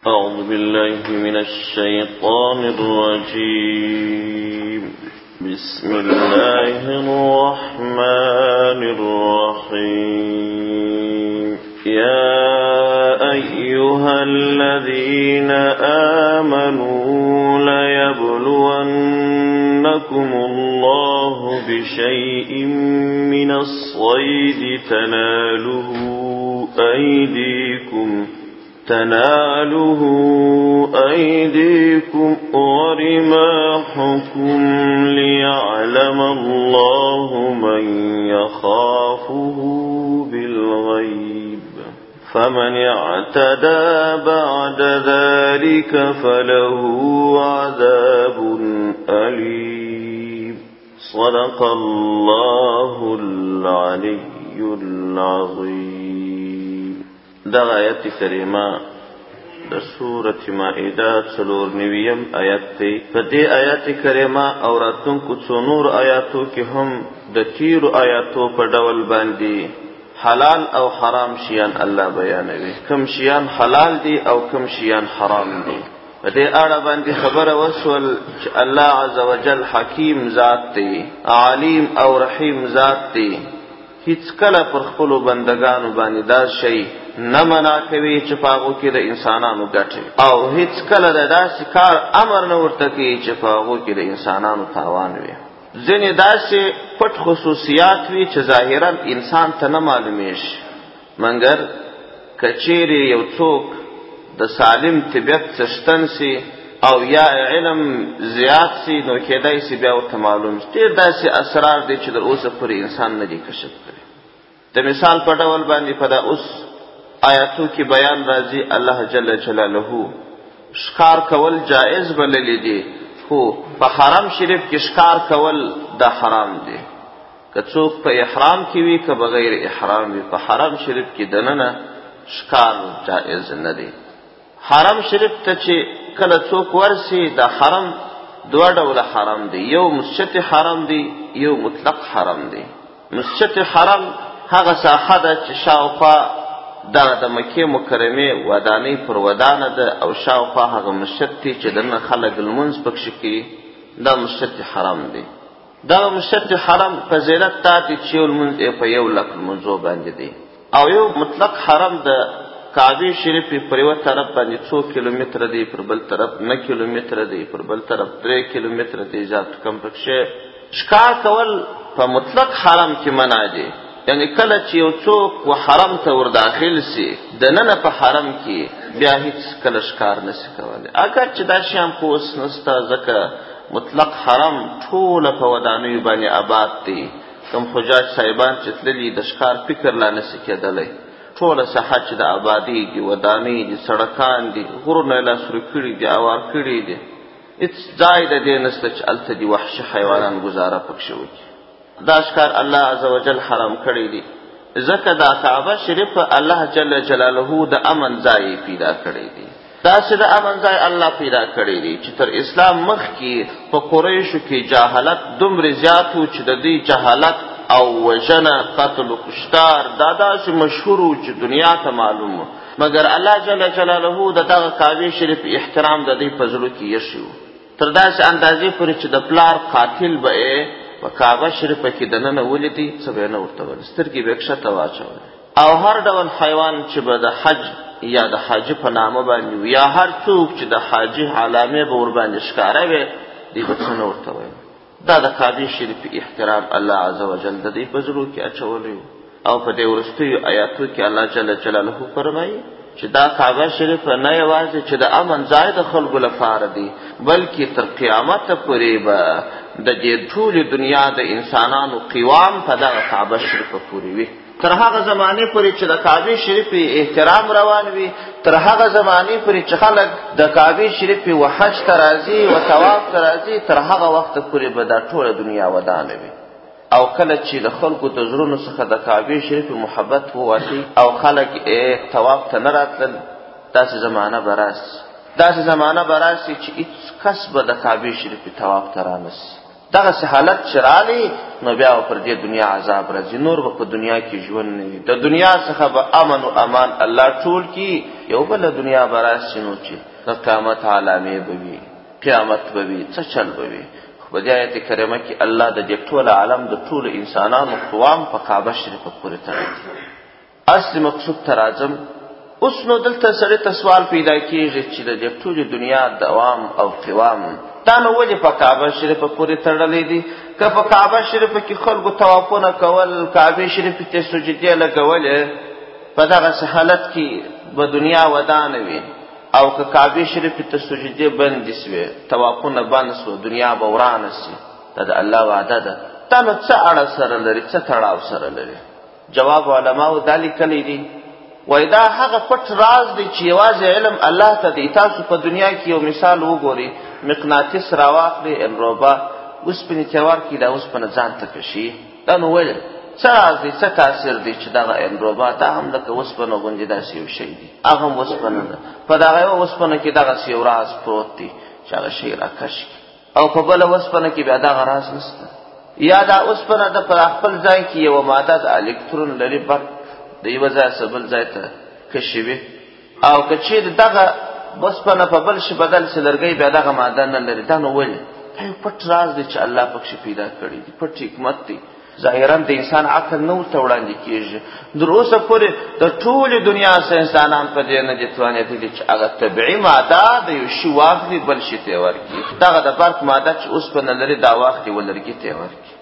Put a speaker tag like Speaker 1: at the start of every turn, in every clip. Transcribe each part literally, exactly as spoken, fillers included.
Speaker 1: أعوذ بالله من الشيطان الرجيم. بسم الله الرحمن الرحيم. يا أيها الذين آمنوا ليبلونكم الله بشيء من الصيد تناله أيديكم تناله أيديكم ورماحكم ليعلم الله من يخافه بالغيب فمن اعتدى بعد ذلك فله عذاب أليم. صدق الله العلي العظيم. دا آیت کریمه د سورة مائده څلور نویم آیت دی. په دې آیت کریمه او راتلونکو څو نور آیاتو کې هم د تیرو آیاتو په ډول باندې حلال او حرام شیان الله بیانوي. کم شیان حلال دي او کم شیان حرام دي. په دې اړه باندې خبره وسول چې الله عزوجل حکیم ذات دی، علیم او رحیم ذات دی. هیڅ کله پر خپل بندگانو باندې دا شی نه منا کوي چې پاغو کې د انسانانو ګټه، او هیڅ کله د داسې کار امر نه ورته کوي چې پاغو کې د انسانانو تاوان وي. ځینې داسې پټ خصوصیات وي چې ظاهرا انسان ته نه معلومیږي، مګر کچېرې یو څوک د سالم طبیعت څښتن سي او یا علم زیات سي نو کېدای سي بیا ورته معلوم شي. ډېر داسې اسرار دي چې تر اوسه پورې انسان نه دي کشف کړي. د مثال په ډول باندې په دا اوس آیاتو کې بیان راځي الله جل جلاله ښکار کول جائز بللی دي، خو په حرم شریف کې ښکار کول دا حرام دي. که څوک په احرام کې وي که بغیر احرام وي، په حرم شریف کې دننه ښکار جائز نه دی. حرم شریف ته چې کله څوک ورسي دا حرم دوه ډوله حرم دی، یو مسجد حرم دی، یو مطلق حرم دی. مسجد حرم هغه ساحه ده چې شاوخوا دا د مکې مکرمې ودانۍ پر ودانه ده او شاوخوا هغه مسجد دی چې دننه خلک لمونځ پکښې کوي، دا مسجد حرم دی. دا مسجد حرم فضیلت دا دی چې یو لمونځ یې په یو لک لمونځو باندې دی. او یو مطلق حرم د کعبه شریف پر یو طرف باندې څو کیلومتره دی، پر بل طرف نه کیلومتره دی، پر بل طرف درې کیلومتره دی. زیات کم پکښې ښکار کول په مطلق حرم کې منع دی. یعنی کله چې یو څوک و حرم ته ور داخل سي دننه په حرم کې بیا هیڅ کله ښکار نشي کولی. اگر چې دا شیان خو اوس نسته، ځکه مطلق حرم ټوله په ودانیو باندې آباد دی. کوم حجاج صاحبان چې تللي د ښکار فکر لا نشي کېدلی. ټوله ساحه چې د آبادي دي، ودانۍ دي، سړکان دي، غرونه یې لاسرو کړي دي، اوار کړي دي. هېڅ ځای د دې نشته چې هلته دي وحشي حیوانان ګزاره پکښې وکړي. دا ښکار الله عزوجل حرام کړی دی، ځکه دا کعبه شریف الله جل جلاله د امن ځای پیدا کړی دی. داسې د امن ځای الله پیدا کړی دی چې تر اسلام مخکې په قریشو کې جهالت دومره زیات و چې د دې جهالت او وژنه، قتل و کشتار دا داسې مشهور و چې دنیا ته معلوم و، مګر الله جل جلاله د دغه کعبې شریف احترام د دې په زړه کې ایښی و، تر داسې اندازې پورې چې د پلار قاتل به یې په کعبه شریفه کې دننه ولیدي څه به یې نه ورته ویل، سترګې به یې کښته واچولې. او هر ډول حیوان چې به د حج یا د حاجي په نامه باندې وي، یا هر څوک چې د حاجي علامې به ورباندې ښکاره وي، دوی به څه نه ورته ویل. دا د کعبې شریف احترام الله عزوجل د دې په زړو کې اچولی و. او په دې وروستیو آیاتو کې الله جل جلاله فرمایي چې دا کعبه شریف نه یوازې چې د امن ځای د خلکو لپاره دی، بلکې تر قیامته پورې به د دې ټولې دنیا د انسانانو قوام په دغه کعبه شریفه پورې وي. تر هغه زمانې پورې چې د کعبې شریفې احترام روان وي، تر هغه زمانې پورې چې خلک د کعبې شریفې و حج ته راځي و طواف ته راځي، تر هغه وخته پورې به دا ټوله دنیا ودانه وي. او کله چې د خلکو د زړونو څخه د کعبې شریفې محبت ووتي او خلک یې طواف ته نه راتلل، داسې زمانه به راسي داسې زمانه به راسي چې هېڅ کس به د کعبې شریفې طواف ته رانسي. دغه حالت چې راغلی نو بیا پر دې دنیا عذاب راځي، نور به په دنیا کې ژوند نه وي. د دنیا څخه به امن و امان الله ټول کی، یو بل دنیا براسي نو چې د قیامت علامې به وي، قیامت به وي، څه چل به وي. خو په دې آیت کریمه کې الله د دې ټول عالم د ټول انسانانو قوام په کعبه شریفه پورې تړلی دی. اصل مقصود ته راځم. اوس نو دلته سړی ته سوال پیدا کېږي چې د دې ټولې دنیا دوام او قوام دا نو ولې په کعبه شریفه پورې تړلی دی؟ که په کعبه شریفه کې خلکو طوافونه کول، کعبه شریفه ته سجدې لګولې، په دغسې حالت کې به دنیا ودانه وي، او که کعبه شریفه ته سجدې بندې سوې، طوافونه بند سوه، دنیا به ورانه سي. دا د الله وعده ده. دا نو څه اړه سره لري، څه تړاو سره لري؟ جواب علماو دا لیکلی دي، وای دا هغه پټ راز دی چې یوازې علم الله ته دی. تاسو په دنیا کې یو مثال وګورئ، مقناطیس راواخلئ، انروبا اوسپنې ته ورکړي، دا اوسپنه ځان ته کشي. دا نو ولې څه راز دی، څه تاثیر دی چې دغه انروبا دا هم لکه اوسپنه غوندې داسې یو شی دی، هغه هم اوسپنه ده. په دغه یوه اوسپنه کې دغسې یو راز پروت دی چې هغه شی راکش کړي، او په بله اوسپنه کې بیا دغه راز نشته. یا دا اوسپنه ده په خپل ځای کې یوه ماده د الکترون لري، برق د یوه ځای څخه بل ځای ته کشوي، او که چیرې دغه اوسپنه په بل شي بدل شي لرګی بیا دغه ماده نه لري. دا نو ولې؟ دا یو پټ راز دی چې الله پکښې پیدا کړی دی، پټ حکمت دی. ظاهرا د انسان عقل نه ورته وړاندې کېږي. تر اوسه پورې د ټولې دنیا ساینسدانان په دې نه دي توانېدلي چې هغه طبیعي ماده د یو شي واخلي بل شي ته یې ورکړي. دغه د برق ماده چې اوسپنه لري دا واخلي و لرګي ته یې ورکړي.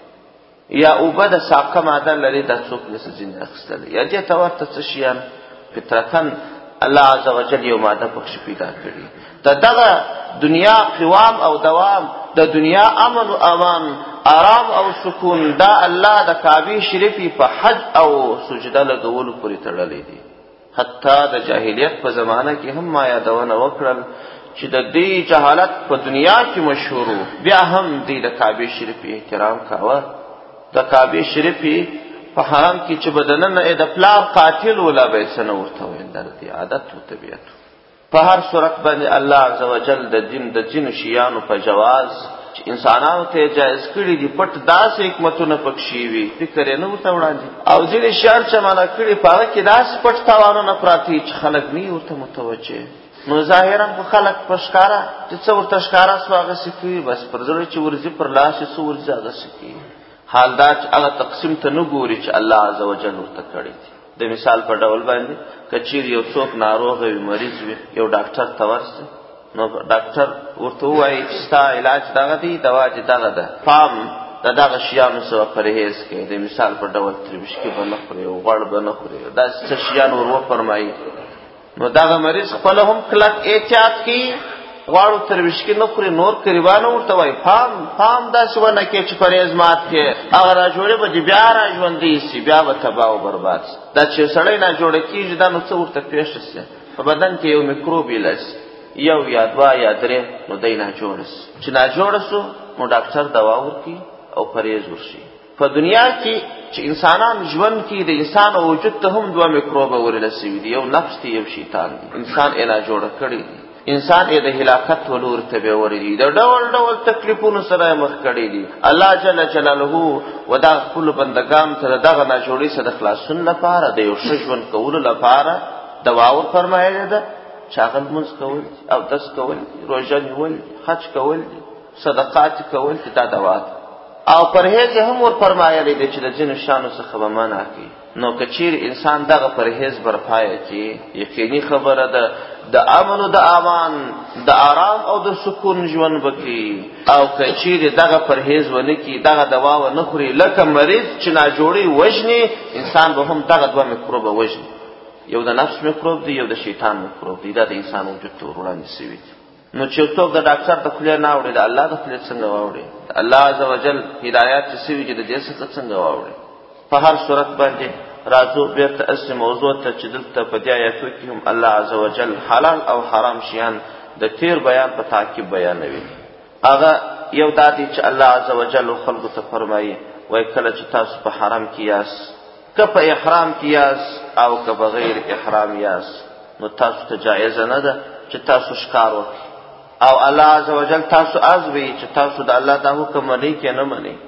Speaker 1: یا اوبه د ساقه ماده لري، دا څوک نشي ځینې اخیستلی. یا دې ته ورته څه شیان فطرتاً الله عز وجل یو ماده پکښې پیدا کړي. د دغه دنیا قوام او دوام، د دنیا امن و امان، آرام او سکون، دا الله د کعبې شریفې په حج او سجده لګولو پورې تړلی دی. حتی د جاهلیت په زمانه کې هم ما یادونه وکړل چې د دې جهالت په دنیا کې مشهور و، بیا هم دوی د کعبې شریفې احترام کاوه. د کعبې شریفې په حرم کې چې به دننه د پلار قاتل ولا به یې څه نه ورته ویل، دا د دې عادت و طبیعت. په هر صورت باندې الله عز وجل د دین د ځینو شیانو په جواز چې انسانانو ته جایز کړي دي، پټ داسې حکمتونه پکښې وي، فکر یې نه ورته وړاندې، او ځینې شیان چې منع کړي په هغه کې داسې پټ تاوانونه پراته وي چې خلک نه وي ورته متوجه. نو ظاهرا خو خلک په ښکاره چې څه ورته ښکاره سو هغسې کوي، بس پر زړه چې ورځي پر لاس یې څه ورځي هغسې کوي. حال دا چې هغه تقسیم ته نه ګوري چې الله عز وجل ورته کړی دی. د مثال په ډول باندې که چیرې یو څوک ناروغ وي، مریض وي، یو ډاکټر ته ورسي، نو ډاکټر ورته ووایي چې ستا علاج دغه دی، دوا دې دغه ده، پام د دغه شیانو څخه پرهیز کوي. د مثال په ډول تریوشکي به نه خوري، غوړ به نه خوري، داسې څه شیان ور وفرمایي. نو دغه مریض خپله هم کلک احتیاط کوي، غواړو ترویشکي نه خوري، نور قریبانو ورته وایي پام پام داسې ونه کې چې پرهیز مات کې، هغه راجوړې به دې بیا راژوندی سي، بیا به تباه و برباد سي. دا چې سړی ناجوړه کېږي دا نو څه ورته پېښه سي، په بدن کې یو میکروب ایله سي، یو یا دوه یا درې، نو دی ناجوړه سي. چې ناجوړه سو نو ډاکټر دوا ورکړي او پرهیز ورشي. په دنیا کې چې انسانان ژوند کې د انسان وجود ته هم دوه میکروبه ورله سوي دي، یو نفس دی، یو شیطان دی. انسان یې ناجوړه کړی دی، انسان یې د هلاکت ولور ته بیوړی دی، د ډول ډول تکلیفونو سره یې مخ کړی دی. الله جل جلاله و دا خپلو بندګانو ته د دغه ناجوړۍ څخه د خلاصون لپاره د یو ښه ژوند کولو لپاره دوا ورفرمایلې ده چې هغه لمونځ کول دي، اودس کول دي، روژه نیول دي، حج کول دي، صدقات کول دي، دا دوا ده. او پرهیز هم ورفرمایلی دی چې د ځینو شیانو څخه به منع کړي. نو که چیرې انسان دغه پرهیز برپایه کړي، یقیني خبره ده د امن او د امان، د آرام او د سکون ژوند وکړي. او که چیرې دغه پرهیز ونه کړي، دغه دوا ونه خوري، لکه مریض چې ناجوړي وژني، انسان به هم دغه دوه میکروبه وژني، یو د نفس میکروب دی، یو د شیطان میکروب دی. دا د انسان وجود ته ور وړاندې سوي دي. نو چې څوک د ډاکټر د خولې نه اوري، د الله د خولې څنګه واوري؟ د الله عز وجل هدایات چې سوي دي د دې څخه څنګه واوري؟ په هر صورت باندې راځو بیرته اصلي موضوع ته چې دلته په دې آیاتو کې هم الله عز وجل حلال او حرام شیان د تیر بیان په تعقیب بیانوي. هغه یو دا دی چې الله عز وجل خلکو ته فرمایي وایي کله چې تاسو په حرام کې یاست، که په احرام کې یاست او که بغیر احرام یاست، نو تاسو ته جایزه نه ده چې تاسو ښکار وکړئ. او الله عز وجل تاسو ازوي چې تاسو د الله دا حکم منئ که نه منئ.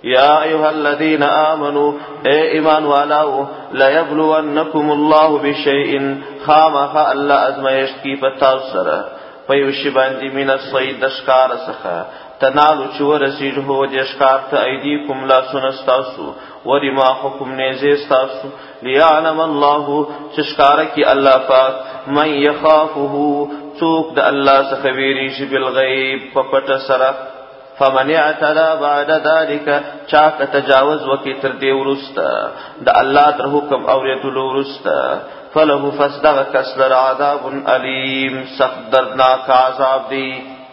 Speaker 1: یا ایها الذین آمنوا اے ایمان والاو لیبلونکم الله بشیء خامخ الله ازمایشت کی پتا سره پيوشي باندې من الصيد دشکار څخه تنالو چې ورسیږي هو د ښکار ته ایدیکم لاسونه ستاسو ورماحکم نیزې ستاسو لیعلم الله چې ښکاره کړي الله پاک من یخافه څوک د الله څخه ویریږي بالغیب په پټه سره فمن اعتدى بعد ذلك چاک تجاوز وکي تر دې وروسته د الله تر حکم اورېدلو وروسته فله فصدق کسلر عذاب علیم سخت دردناک عذاب دی.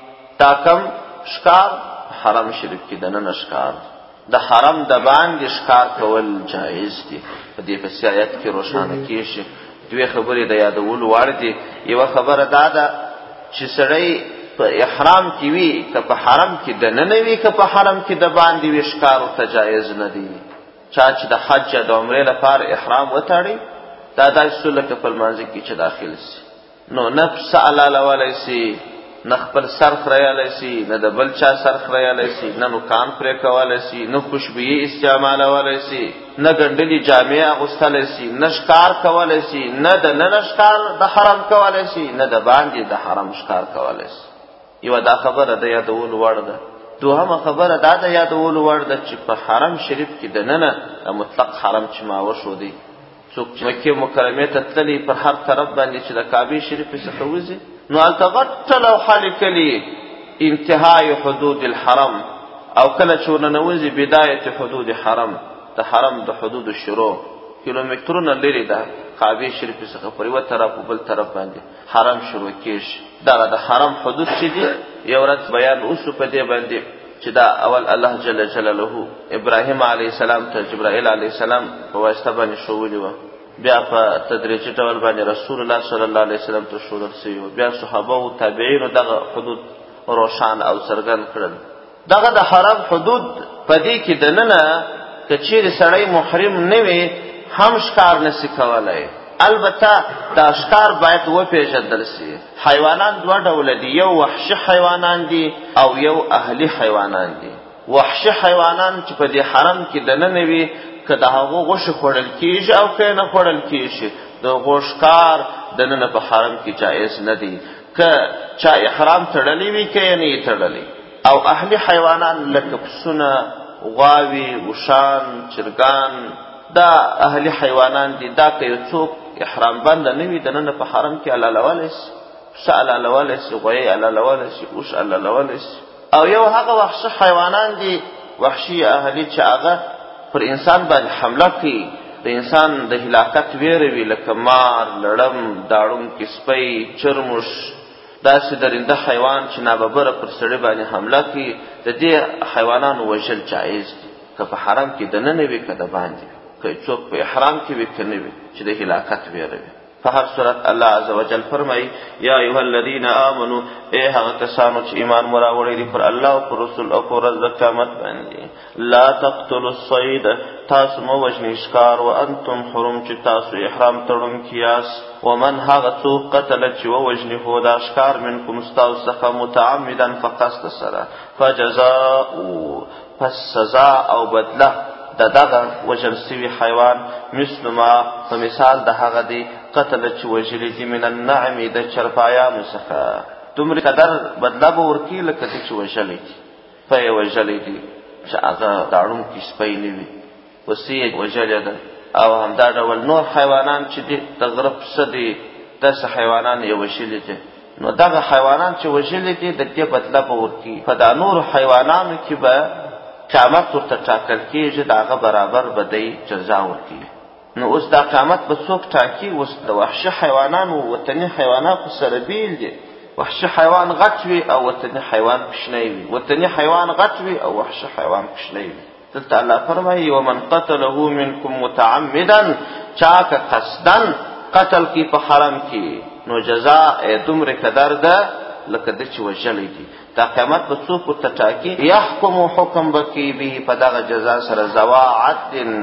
Speaker 1: تاکم شکار حرم شریف کی دنن شکار د حرم د باندې شکار کول جایز دي. په دې پسې آیت کې روښانه کیږي دوی خبرې د یادول وړ دي. یو خبره دا ده چې سړی په احرام کې وي که په حرم کې دنن وي که په حرم کې د باندې وي شکار ته جایز نه دي. چا چې د حج د عمرې لپاره احرام وتاړي دا داسې لکه په لمانځه کې چې داخل سي نو نفس علالولی سي نه خپل سر خریالی سي نه د بل چا سر خریالی سي نه نوکان پرې کولی سي نه خوشبویي استعمالولی سي نه ګنډلې جامې اغوستلی سي نه ښکار کولی سي نه د ننه ښکار د حرم کولی سي نه د باندې د حرم ښکار کولی سي. یوه دا خبره د یادولو وړ ده. دوهمه خبره دا د یادولو وړ ده چې په حرم شریف کې د ننه د مطلق حرم چې ما وښودی څوک چې مکې مکرمې ته تللي پر هر طرف باندې چې د کعبې شریفې څخه وځي نو هلته غټه لوحه لیکلي انتهای حدود الحرم او کله چې ورننوځي بدایت حدود حرم د حرم د حدودو شروع کیلومترونه لرې ده کعبې شریفې څخه پر یوه طرف او بل طرف باندې حرم شروع کېږي. دغه د حرم حدود چې دي یو ورځ بیان اوسو په دې باندې چې دا اول الله جل جلاله ابراهیم علیه السلام ته جبرائیل علیه السلام په واسطه باندې ښوولي وه بیا په تدریجي ډول باندې رسول الله صلی الله علیه وسلم ته ښودل سوي وه بیا صحابه او تابعینو دغه حدود روښان او څرګند کړل. دغه د حرم حدود په دې کې دننه که چیرې سړی محرم نه وي هم ښکار نسي کولی. البته دا ښکار باید وپېژندل سي. حیوانان دوه ډوله دي یو وحشي حیوانان دي او یو اهلي حیوانان دي. وحشي حیوانان چې په دې حرم کې دننه وي که د هغو غوښې خوړل کېږي او که یې نه خوړل کېږي د هغو ښکار دننه په حرم کې جایز نه دی که چا احرام تړلی وي که یې نه یې تړلی. او اهلي حیوانان لکه پسونه غواوې اوښان چرګان دا اهلي حیوانان دي. دا که یو څوک احرام بنده نه وي دننه په حرم کې حلالولی سي پسه حلالولی سي غویی حلالولی سي اوښ حلالولی سي. او یو هغه وحشي حیوانان دي وحشي اهلي چې هغه پر انسان باندې حمله کوي د انسان د هلاکت ویره وي لکه مار لړم داړونکی سپی چرموش داسې درنده حیوان چې ناببره پر سړي باندې حمله کوي د دې حیوانانو وژل جایز دي که په حرم کې دننه وي که د باندې که څوک په احرام کې وي که نه وي چې د هلاکت ویره وي. په هر صورت الله عز وجل فرمایي یا ایها الذین آمنوا ای هغه کسانو چې ایمان مو راوړی دي پر الله او پر رسول او پر ورځ د قیامت باندې لا تقتلوا الصید تاسو مو وژنئ ښکار وانتم حرم چې تاسو احرام تړونکي یاست ومن هغه څوک قتل چې ووژني هو دا ښکار منکم ستاسو څخه متعمدا په قصد سره فجزاء پس سزا او بدله د دغه وژل سوي حیوان مثل ما په مثال د هغه دی قتل چې وژلي دي من النعم د چرپایانو څخه دومره قدر بدله به ورکړي لکه ته چې وژلی دي په یې وژلی دي چې هغه داړونکي سپی نه وي وسې یې وژلې ده. او همدا ډول نور حیوانان چې دي د غره پسه دي داسې حیوانان یې وژلي دي نو دغه حیوانان چې وژلي دي د دې بدله به ورکړي. په دا نورو حیوانانو کې به قیامت ورته ټاکل کېږي د هغه برابر به دی جزا ورکوي. نو اوس دا قیامت به څوک ټاکي؟ اوس د وحشي حیوانانو وطني حیواناتو سره بیل دي. وحشي حیوان غټ وي او وطني حیوان کوچنی وي. وطني حیوان غټ وي او وحشي حیوان کوچنی وي. دلته الله فرمایي ومن قتله منکم متعمدا چا که قصدن قتل کی په حرم کې نو جزا یې دومره قدر ده لکه د چې وژلی دي. دا قیامت به څوک ورته ټاکي یحکم حکم به کوي به په دغه جزا سره ذوا عدل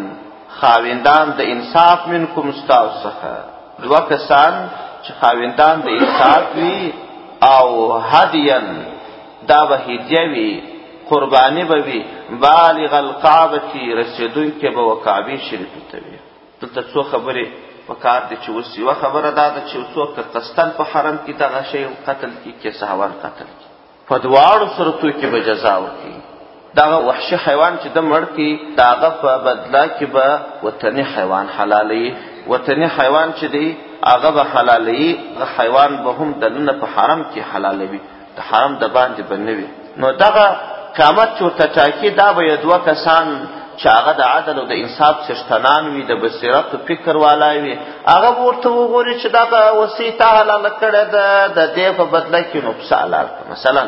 Speaker 1: خاوندان د انصاف منکم ستاسو څخه دوه کسان چې خاوندان د انصاف وي او هدین دا به هدیه وي قربانی به وي بالغ الکعبة رسېدونکې به و کعبې شریفې ته وي. دلته څو خبرې پکار دي چې اوس یوه خبره دا ده چې څوک که قصدن په حرم کې دغه شی قتل کړي که سهوا قتل کړي په دواړو صورتو کې به جزا ورکړي. دغه وحشي حیوان چې د مړ کړي د هغه په بدله کې به وطني حیوان حلالوي. وطني حیوان چې دی هغه به حلالوي، هغه حیوان به هم دننه په حرم کې حلالوي، د حرم د باندې به نه وي. نو دغه قیامت چې ورته ټاکي دا به دوه کسان چې هغه د عدل او د انصاف څښتنان وي، د بصیرت او فکر والا وي، هغه به ورته وګوري چې دغه وصي تا حلاله کړې ده، د دې په بدله کې نو پسه حلال کړه. مثلا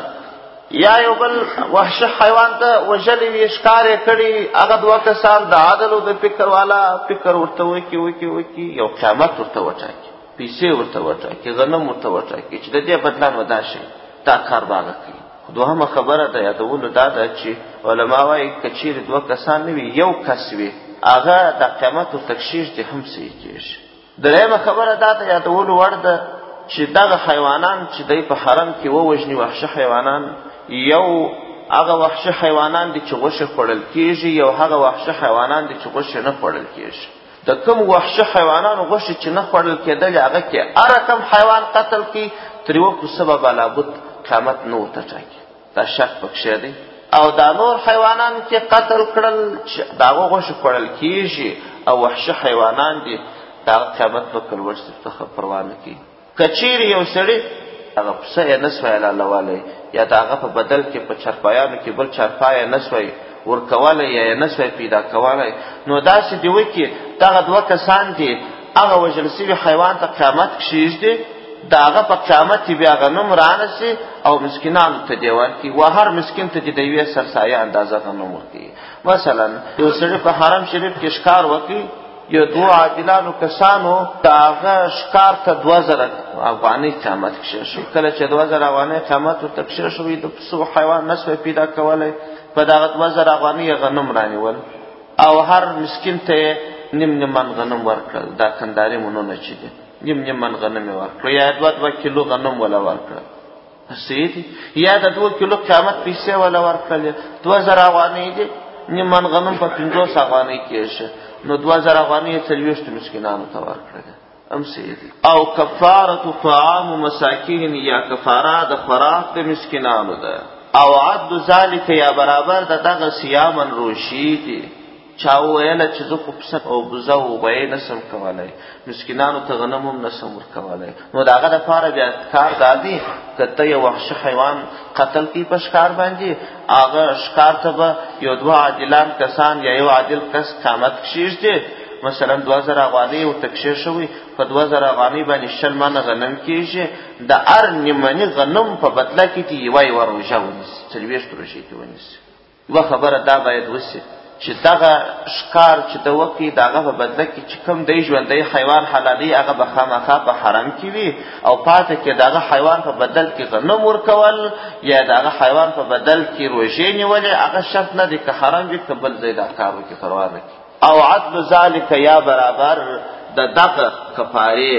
Speaker 1: یا یو بل وحشي حیوان ته وژلې وي، ښکار یې کړي، هغه دوه کسان د عدل او د فکر والا فکر ورته وکړي وکړي وکړي یو قیامت ورته وټاکي، پیسې ورته وټاکي، غنم ورته وټاکي چې د دې بدله نو دا شي دا کار به هغه کوي. دوهمه خبره د یادولو دا ده چې علما وایي که چیرې دوه کسان نه وي یو کس وي هغه د قیامت و تکشیش دې هم صحیح کېږي. درېیمه خبره دا د یادولو وړ ده چې دغه حیوانان چې دی په حرم کې ووژني وحشي حیوانان، یو هغه وحشي حیوانان دي چې غوښې خوړل کېږي، یو هغه وحشي حیوانان دي چې غوښې نه خوړل کېږي. د کوم وحشي حیوانانو غوښې چې نه خوړل کېدلې هغه کې هر رقم حیوان قتل کړي تر یوه پسه به بلابد قیامت نه ورته ټاکي، دا شک پکښې دی. او دا نور حیوانان چې قتل کړل چې د هغو غوښې خوړل کېږي او وحشي حیوانان دي د هغه قیامت به کلوړ څخه پروا نه کوي. که چیرې یو سړي هغه پسه یې نه سوی حلالولی یا د هغه په بدل کې په چارپایانو کې بل چارپای نه سوی ورکولی یا یې نه سوی پیدا کولی، نو داسې دې وکړي دغه دوه کسان دي هغه وژل سوي حیوان ته قیامت کښېږدي، د هغه په قیامت کې بیا غنم رانسي او مسکینانو ته دې ورکړي و هر مسکین ته دې د یوې سرسایه اندازه غنم ورکړي. مثلا یو سړي په حرم شریف کې ښکار وکړي، یو دوه عادلانو کسانو د هغه ښکار ته دوه زره افغانۍ قیامت کښې شو. کله چې دوه زره افغانۍ قیامت ورته کښې شوی د پسو حیوان نه سوی پیدا کولی، په دغه دوه زره افغانۍ یې غنم رانیول او هر مسکین ته یې نیم نیم من غنم ورکړل. دا کنداري منونه چې دي نیم نیم من غنم یې ورکړل، یا دوه دوه کیلو غنم وله ورکړل، صحیح دي. یا د دوه کیلو قیامت پیسې وله ورکړلې، دوه زره افغانۍ دي، نیم من غنم په پنځوس افغانۍ کېږي، نو دوه زره افغانۍ یې څلوېښتو مسکینانو ته ورکړلې، هم صحیح دي. او کفارة طعام مساکین، یا کفاره د خوراک د مسکینانو ده. او عد ذلک، یا برابر د دغه صیامن روشي دي. چا وویله چې زه خو پسه او بوزه او غویی نسم کولی، مسکینانو ته غنم هم نسم ورکولی، نو د هغه دپاره بیا کار دا دی که ته یو وحشي حیوان قتل کړي په ښکار باندې، هغه ښکار ته به یو دوه عادلان کسان یا یو عادل کس قیامت کښېږدي. مثلا دوه زره افغانۍ ورته کښې شوي، په دوه زره افغانۍ باندې شل منه غنم کېږي، د هر نیمني غنم په بدله کې دي یوه یوه روژه ونیسي، څلوېښت روژې دې ونیسي. یوه خبره دا باید وسي چې دغه ښکار چې د وکړي د هغه په بدله کې چې کوم دی ژوندی حیوان حلالي هغه به خامخا په حرم کې وي، او پاته کې د هغه حیوان په بدل کې غنم ورکول یا د هغه حیوان په بدل کې روژې نیولې هغه شرط نه دی که حرم وي که بل ځای دا کار وکړي پروا نه کوي. او عدل ذلک، یا برابر د دغه کفارې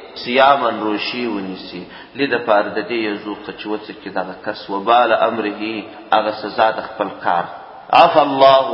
Speaker 1: صیامن روشي ونیسي لدپاره د دې یذوقه چې وڅکي دغه کس وبال امره، هغه سزا د خپل کار. عفا الله،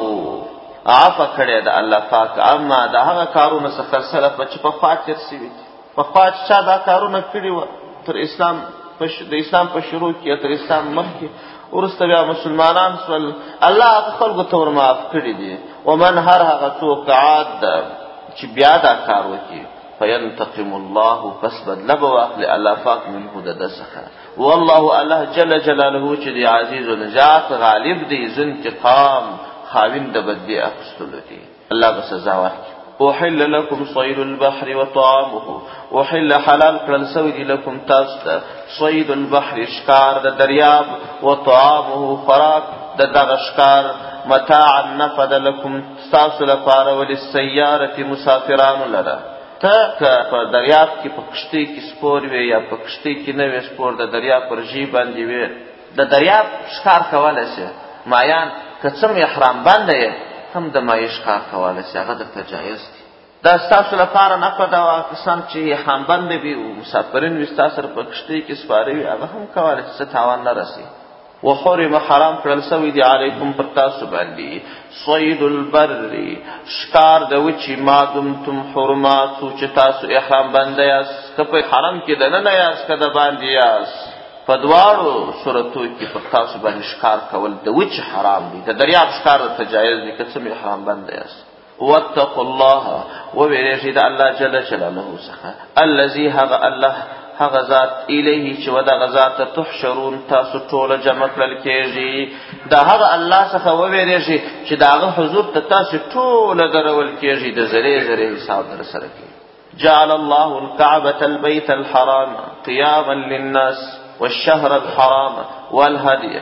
Speaker 1: عفا کړی د الله پاک اما د هغه کارونه څخه سلفه چې پخوا تېر سوي دي. پخوا چې چا دا کارونه کړي وه تر اسلام د اسلام په شروع کې یا تر اسلام مخکې، وروسته بیا مسلمانان سول، الله هغه خلکو ته ور معاف کړي دي. ومن هر هغه څوک عاد چې بیا دا کار وکړي فینتقم الله، پس بدله به واخلي الله پاک منه د ده څخه. والله الله جل جلاله چې دی عزیز و نجات غالب دی، ذو انتقام خاوند د بدلې اخیستلو دی، الله به سزا ورکړي. احل لكم صید البحر وطعامه، احل حلال کړل سوی دی لکم تاسو ته صید البحر ښکار د دریاب، وطعامه خوراک د دغه ښکار، متاعا نفد لکم ستاسو لپاره، وللسیارة مسافرانو لره. ته که په دریاب کې په کښتۍ کې سپور وې یا په کښتۍ کې نه وې سپور، د دریاب پر ژۍ باندې وې، د دریاب ښکار کولی شي. مایان که څه احرام باندې یې هم د مایې ښکار کولی شي، هغه درته جایز دی. دا ستاسو لپاره نفد او کسان چې احرام بنده وي او مسافرین وي ستا سره په کښتۍ کې سپاره وي هغه هم کولی شي، څه تاوان نه رسي. وحرم حرام کړل سوی دی علیکم پر تاسو باندې صید البر ښکار د وچې ما دمتم حرمات چې تاسو احرام باندې یاست که په حرم کې دننه یاست که د باندې یاست په دواړو صورتو کې پر تاسو باندې ښکار کول د وچې حرام دی د دریاب ښکار ته جایز دی که څه احرام باندې یاست واتقوا الله وویریږئ د الله جل جلاله څخه الذي هغه الله هغه ذات الیه چې و دغه ذات ته تحشرون تاسو ټوله جمع کړل کېږي د هغه الله څخه وویریږئ چې د هغه حضور ته تاسو ټوله درول کېږي د زرې زرې حساب در سره کېږي جعل الله الكعبة البيت الحرام قياما للناس والشهر الحرام والهدي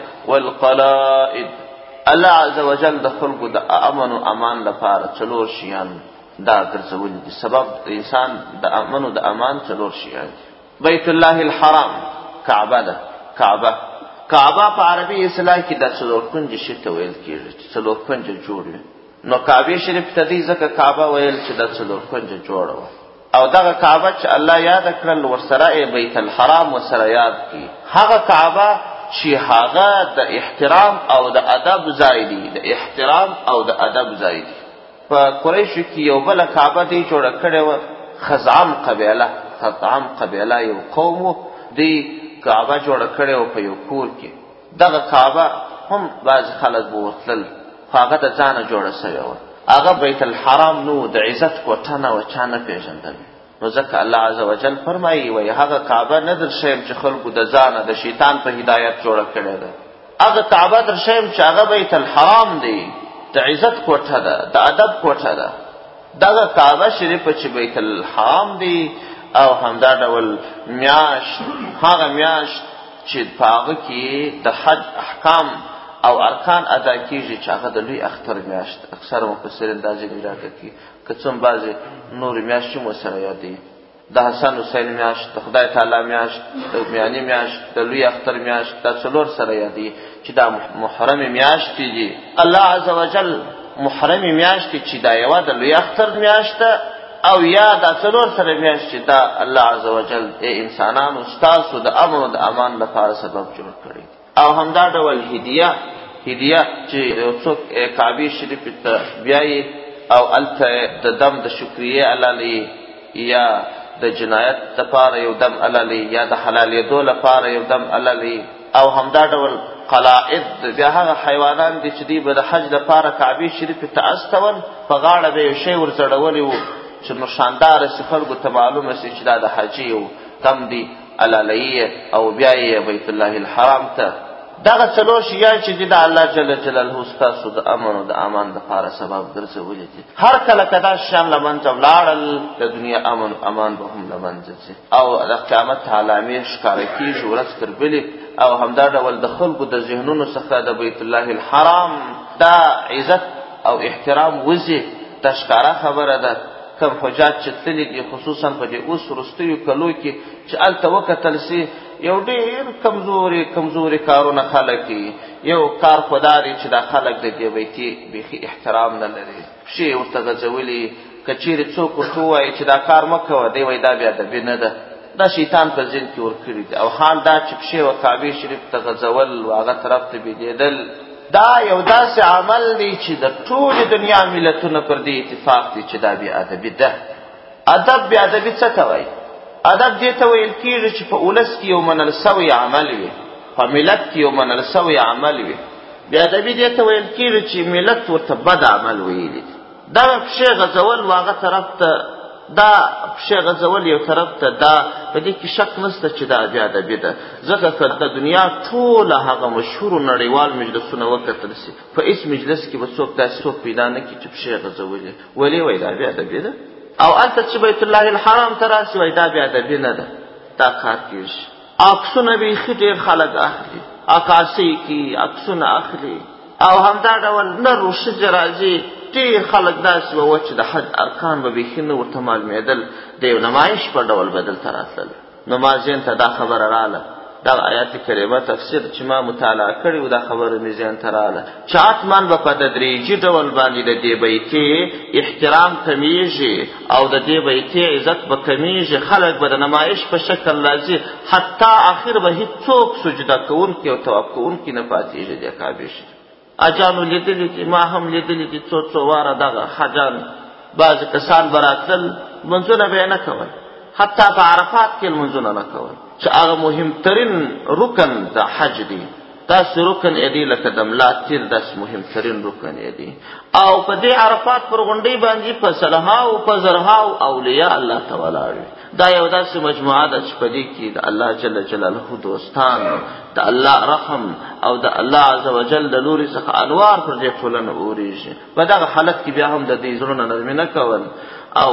Speaker 1: والقلائد الله عز وجل د خلقو د امن و امان لپاره څلور شیان دا ګرځولي دي سبب د انسان د امن و د امان څلور شیان بیت الله الحرام کعبه ده کعبه کعبه په عربي اصطلاح کې د څلور کنجه شي ته ویل کېږي څلور کنجه جوړ وي نو کعبه شریف ته دې ځکه کعبه ویل چې د څلور کنجه جوړه وه او دغه کعبه چې الله یاد کړل ورسره بیت الحرام ورسره یاد کړي هغه کعبه چې هغه د احترام او د ادب ځای دی د احترام او د ادب ځای دی په قریشو کې یو بله کعبه دی جوړه کړې وه خزعم قبیله خزعم قبیله یو قوم دی کعبه جوړه کړې وه په یو کور کې دغه کعبه هم بعضې خلک به ورتلل خو هغه د ځانه جوړه سوې وه هغه بیت الحرام نو د عزت کوټه نه وه چا نه پېژندل نو ځکه الله عز وجل فرمایي وایي هغه کعبه نه در ښیم چې خلکو د ځانه د شیطان په هدایت جوړه کړې ده هغه کعبه در ښیم چې هغه بیت الحرام دی د عزت کوټه ده د ادب کوټه ده دغه کعبه شریفه چې بیت الحرام دی او همدا ډول میاشت هغه میاشت چې په هغه کې د حج احکام او ارکان ادا کیږي چې هغه د لوی اختر میاشت اکثر مفسرین دا ځینې راته کوي که څه هم بعضې نورې میاشتې مو سره یادوي د حسن حسین میاشت د خدای تعالی میاشت د میانې میاشت د لوی اختر میاشت دا څلور سره یادوي چې دا محرم میاشتې دي الله عز وجل محرم میاشتې چې دا یوه د لوی اختر میاشت او یا دا څلور سره میاشت چې دا الله عز وجل ای انسانانو ستاسو د امن او د امان لپاره سبب جوړ کړی او همدا ډول هدیه هدیه چې یو څوک کعبې شریفې ته بیایي او هلته د دم د شکریې علالي یا د جنایت لپاره یو دم علالي یا د حلالېدو لپاره یو دم علالي او همدا ډول قلائد بیا هغه حیوانان دي چې دوی به د حج لپاره کعبې شریفې ته استول په غاړه به یو شی ورځړولی وو چې نو شانداره سي خلکو ته معلومه سي چې دا د حجي یو دم دی علالي او بیا یې بیت الله الحرام ته دغه څلور شیان چې دي د الله جل جلاله ستاسو د امن او د امان لپاره سبب ګرځولي دي هر کله که دا شیان له منځه ولاړل د دنیا امن او امان به هم له منځه ځي او د قیامت علامې ښکاره کېږي ورځ تر بلې او همدا ډول د خلکو د ذهنونو څخه د بیت الله الحرام دا عزت او احترام وځي دا ښکاره خبره ده کم حجاج چې تللي دي خصوصا په دې اوس وروستیو کلو کې چې هلته وکتل سي یو ډېر کمزوري کمزوري کارونه خلک یو کار خو دا دی چې دا خلک د دې بیتي بیخي احترام نه لري پښې ورته غځولي که چیرې څوک ورته ووایي چې دا کار مه کوه دی وایي دا بې ادبي نه ده دا شیطان په ذهن کې ورکړي دي او حال دا چې پښې و کعبې شریف ته غځول و هغه طرف ته بېدېدل دا یو داسې عمل دی چې د ټولې دنیا ملتونه پر دې اتفاق دی چې دا بې ادبي ده ادب بې ادبي څه ته وایي ادب دې ته ویل کېږي چې په ولس کې یو منل سوی عمل وي په ملت کې یو منل سوی عمل وي بې ادبي دې ته ویل کېږي چې ملت ورته بد عمل ویلي دغه پښې غځول و هغه طرف ته دا پښې غځول یو طرف ته دا په دې کې شک نشته چې دا بې ادبي ده ځکه که د دنیا ټوله هغه مشهورو نړیوال مجلسونه وکتل سي په هېڅ مجلس کې به څوک داسې څوک پیدا نه کړي چې پښې غځولې ولې وایي دا بې ادبي ده او هلته چې بیت الله الحرام ته راسي وایي دا بې ادبي نه ده دا کار کېږي عکسونه بیخي ډېر خلک اخلي عکاسۍ کې عکسونه اخلي او همدا ډول نر و ښځې راځي ډېر خلک داسې به وه چې د حج ارکان به بیخي نه ورته معلومېدل د یو نمایش په ډول به دلته راتلل نو ما ذهن ته دا خبره راغله دا آیات کریمه تفسیر چې ما مطالعه کړی و دا خبره مې ذهن ته راغله چې حتما به په تدریجي ډول باندې د دې بیتې احترام کمیږي او د دې بیتې عزت به کمیږي، خلک به د نمایش په شکل راځي، حتی آخر به هیڅوک سجده کوونکي او طواف کوونکي نه پاتېږي د کعبې شریف. اجانو لیدلي دي، ما هم لیدلي دي څو څو واره دغه حاجان بعضې کسان به راتلل لمونځونه به یې نه کول، حتی په عرفات کې لمونځونه نه کول چې هغه مهمترین رکن د حج دی. داسې رکن یې دی لکه د ملا تیر، داسې مهمترین رکن یې دی. او په دې عرفات پر غونډۍ باندې په سلهاو په زرهاو اولیاء الله ته ولاړ وي. دا یو داسې مجموعه ده چې په دې کې د الله جل جلاله دوستان، د الله رحم او د الله عز وجل د لوري څخه انوار پر دې ټولنه اورېږي. په دغه حالت کې بیا هم د دې زړونه نرمي نه کول او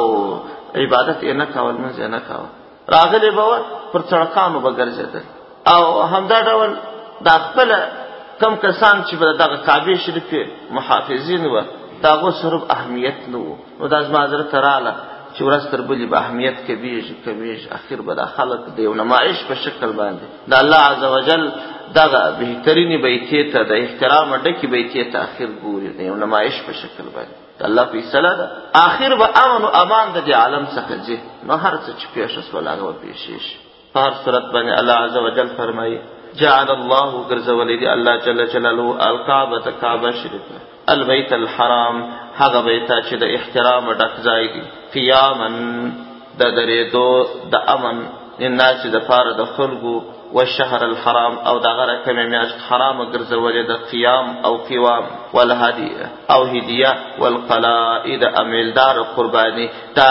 Speaker 1: عبادت یې نه کول، لمونځ یې نه کول. راغلی به وه پر سړکانو به ګرځېدل او همدا ډول دا خپله کم کسان چې به د دغه کعبې شریفې محافظین وه د هغو صرف اهمیت نه و. نو دا زما زړه ته راغله چې ورځ تر بلې به اهمیت کمیږي کمیږي، اخر به دا خلک د یو نمایش په شکل باندې د الله عز وجل دغه بهترینې بیتې ته د احترامه ډکې بیتې ته اخر ګوري د یو نمایش په شکل باندې. د الله فیصله ده، آخر به امن و امان د دې عالم څخه ځي، نو هر څه چې پیښه شول هغه به پیښې شي. په هر صورت باندې الله عز وجل فرمایي جعل الله ګرځولی دی الله جل جلاله الکعبة کعبه شریفه البیت الحرام هغه بیته چې د احترام ډک ځای دی، قیاما د درېدو د امن للناس د پاره د خلکو، والشهر الحرام او دغه رقمې میاشت حرامه ګرځولې د قیام او قوام، والهدي او هدیه، والقلائد امیلدار قرباني دا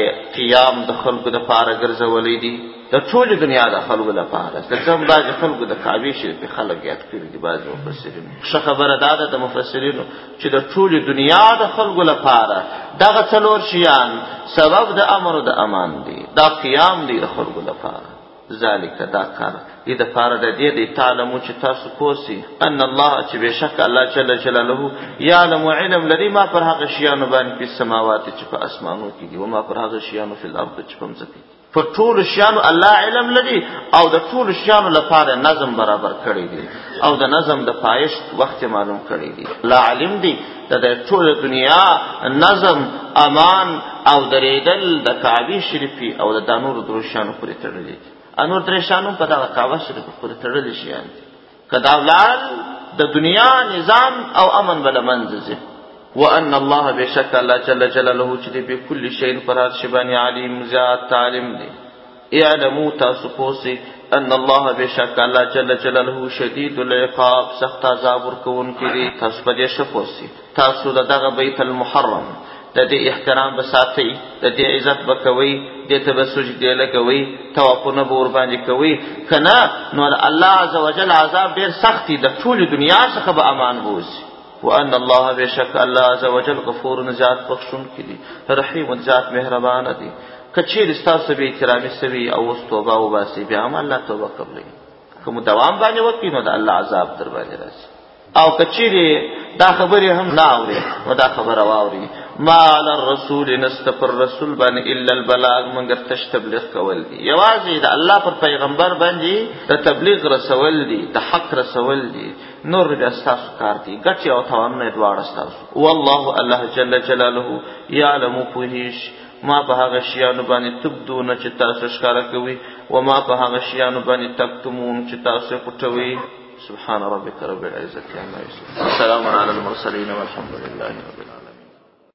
Speaker 1: قیام د خلکو د پاره ګرځولې دي د ټولې دنیا د خلکو لپاره. ځکه بعضې خلکو د کعبې شریفې خلک یاد کړي دي، بعضې مفسرینو. ښه خبره دا ده د مفسرینو چې د ټولې دنیا د خلکو لپاره دغه څلور شیان سبب د امر او د امان دي. دا قیام دی د خلکو لپاره، ذالک دا کار دې دپاره د دې دی تعلمو چې تاسو پوه سئ ان الله چې بېشک الله جل جلاله یعلم علم لري ما پر هغه شیانو باندې په سماوات چې په اسمانو کې دي، وما پر هغه شیانو فی الارض چې په مځکه کې. پر ټولو شیانو الله علم لري او د ټولو شیانو لپاره نظم برابر کړی دی او د نظم د پایښت وخت معلوم کړی دی. الله علم دی د ټوله دنیا نظم، امان او درېدل د کعبې شریفې او د نورو درو شیانو پورې تړلي دي. انور درې شیانو په دغه کعبه شریفه پورې تړلي شیان دي. که دا ولاړل د دنیا نظام او امن به له منځه ځي. وان الله بشک الله جل جلاله چې دی بكل شیء پر هر شی باندې علیم ذات عالم دی. اعلموا تاسو پوسئ ان الله بشک الله جل جلاله شدید العقاب سخت عذاب ورکوونکی دی. تاسو په دې ښه پوسئ. تاسو د دغه بیت المحرم د دې احترام به ساتئ، د دې عزت به کوئ، دې ته به سجدې لګوئ، طوافونه به ورباندې کوئ. که نه نو د الله عز وجل عذاب ډېر سخت دی، د ټولې دنیا څخه به امان بوځي. وان الله بشک الله عز وجل غفور ذات بخښونکی دی، رحیم ذات مهربانه دی. که چیرې ستاسو بې احترامي سوي او اوس توبه وباسئ بیا هم الله توبه قبلوي. که مو دوام باندې وکړي نو د الله عذاب در باندې راځي. او که چیرې دا خبرې هم نه اوري نو دا خبره واوري. ما علی الرسول نسته پر رسول باندې الا البلاغ مگر تش تبلیغ کول دي. یوازې د الله پر پیغمبر باندې د تبلیغ رسول دي، د حق رسول دي، نور بیا ستاسو کار دي، ګټې او تاوانونه یې دواړه ستاسو. والله الله جل جلاله یعلم پوهیږي ما په هغه شیانو باندې تبدونه چې تاسو ښکاره کوئ وما په هغه شیانو باندې تکتمون چې تاسو پټوئ. سبحان ربك رب العزة عما يصفون، وسلام على المرسلين والحمد لله رب العالمين.